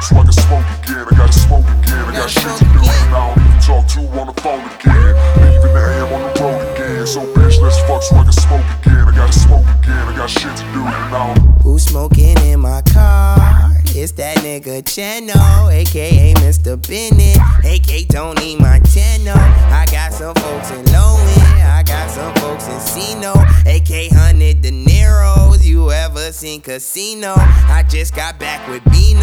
fuck so I can smoke again. I gotta smoke again. I got shit to do, and I don't even talk to on the phone again. Leaving the AM on the road again. So bitch, let's fuck so I can smoke again. I gotta smoke again. I got shit to do, and I don't. Who's smoking in my car? It's that nigga Cheno, aka Mr. Bennett, aka Tony Montana. I got some folks in Low End, I got some folks in Sino, aka 100 De Niro's. You ever seen Casino? I just got back with Bino.